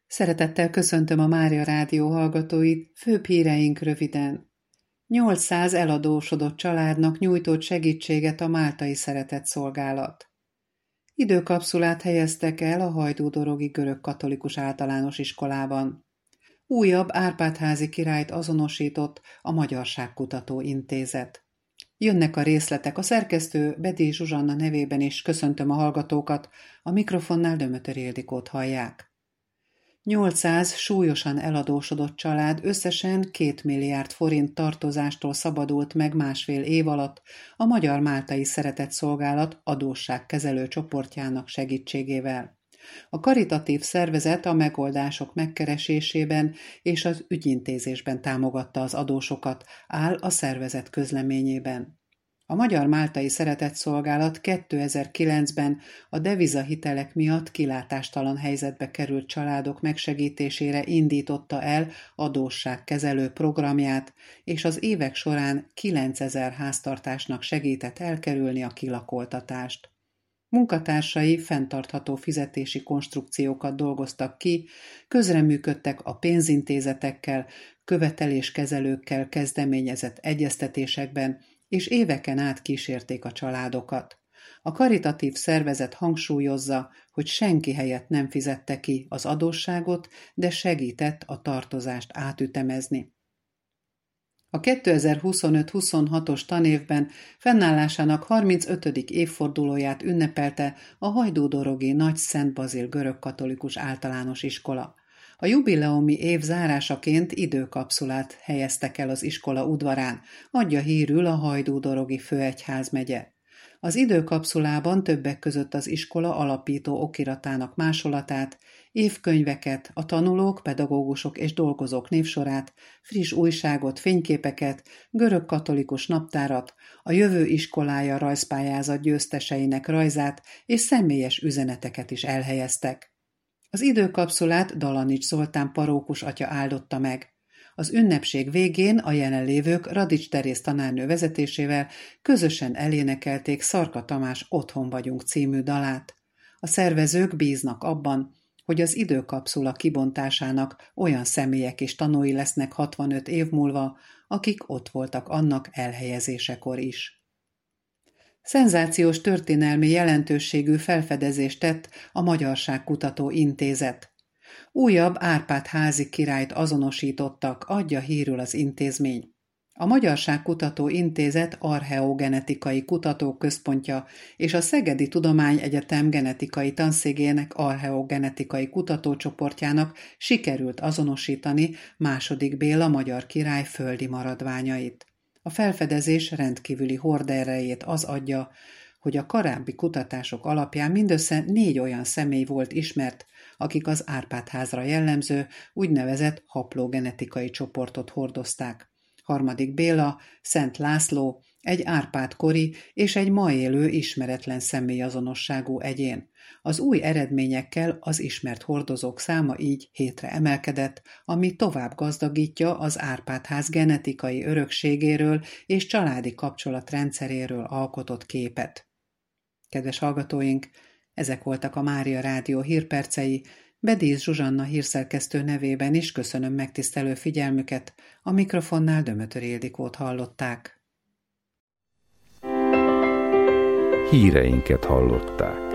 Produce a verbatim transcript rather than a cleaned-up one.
Szeretettel köszöntöm a Mária Rádió hallgatóit, főbb híreink röviden. nyolcszáz eladósodott családnak nyújtott segítséget a Máltai Szeretetszolgálat. Időkapszulát helyeztek el a hajdúdorogi görögkatolikus általános iskolában. Újabb Árpád-házi királyt azonosított a Magyarságkutató Intézet. Jönnek a részletek, a szerkesztő Bedély Zsuzsanna nevében is köszöntöm a hallgatókat, a mikrofonnál Dömötör Ildikót hallják. nyolcszáz súlyosan eladósodott család összesen két milliárd forint tartozástól szabadult meg másfél év alatt a Magyar Máltai Szeretetszolgálat adósságkezelő csoportjának segítségével. A karitatív szervezet a megoldások megkeresésében és az ügyintézésben támogatta az adósokat, áll a szervezet közleményében. A Magyar Máltai Szeretetszolgálat kétezer-kilencben a devizahitelek miatt kilátástalan helyzetbe került családok megsegítésére indította el adósságkezelő programját, és az évek során kilencezer háztartásnak segített elkerülni a kilakoltatást. Munkatársai fenntartható fizetési konstrukciókat dolgoztak ki, közreműködtek a pénzintézetekkel, követeléskezelőkkel kezdeményezett egyeztetésekben, és éveken át kísérték a családokat. A karitatív szervezet hangsúlyozza, hogy senki helyett nem fizette ki az adósságot, de segített a tartozást átütemezni. A kétezer-huszonöt-huszonhatos tanévben fennállásának harmincötödik évfordulóját ünnepelte a hajdúdorogi Nagy Szent Bazil görögkatolikus általános iskola. A jubileumi év zárásaként időkapszulát helyeztek el az iskola udvarán, adja hírül a hajdúdorogi főegyházmegye. Az időkapszulában többek között az iskola alapító okiratának másolatát, évkönyveket, a tanulók, pedagógusok és dolgozók névsorát, friss újságot, fényképeket, görögkatolikus naptárat, a jövő iskolája rajzpályázat győzteseinek rajzát és személyes üzeneteket is elhelyeztek. Az időkapszulát Dalanics Zoltán parókus atya áldotta meg. Az ünnepség végén a jelenlévők Radics Teréz tanárnő vezetésével közösen elénekelték Szarka Tamás Otthon vagyunk című dalát. A szervezők bíznak abban, hogy az időkapszula kibontásának olyan személyek és tanúi lesznek hatvanöt év múlva, akik ott voltak annak elhelyezésekor is. Szenzációs történelmi jelentőségű felfedezést tett a Magyarságkutató Intézet. Újabb Árpád-házi királyt azonosítottak, adja hírül az intézmény. A Magyarságkutató Intézet archeogenetikai kutatóközpontja és a Szegedi Tudományegyetem genetikai tanszékének archeogenetikai kutatócsoportjának sikerült azonosítani második Béla magyar király földi maradványait. A felfedezés rendkívüli horderejét az adja, hogy a korábbi kutatások alapján mindössze négy olyan személy volt ismert, akik az Árpád-házra jellemző, úgynevezett haplogenetikai csoportot hordozták. Harmadik Béla, Szent László, egy Árpád-kori és egy ma élő ismeretlen személyazonosságú egyén. Az új eredményekkel az ismert hordozók száma így hétre emelkedett, ami tovább gazdagítja az Árpád-ház genetikai örökségéről és családi kapcsolatrendszeréről alkotott képet. Kedves hallgatóink, ezek voltak a Mária Rádió hírpercei, Bedély Zsuzsanna hírszerkesztő nevében is köszönöm megtisztelő figyelmüket, a mikrofonnál Dömötör Ildikót hallották. Híreinket hallották.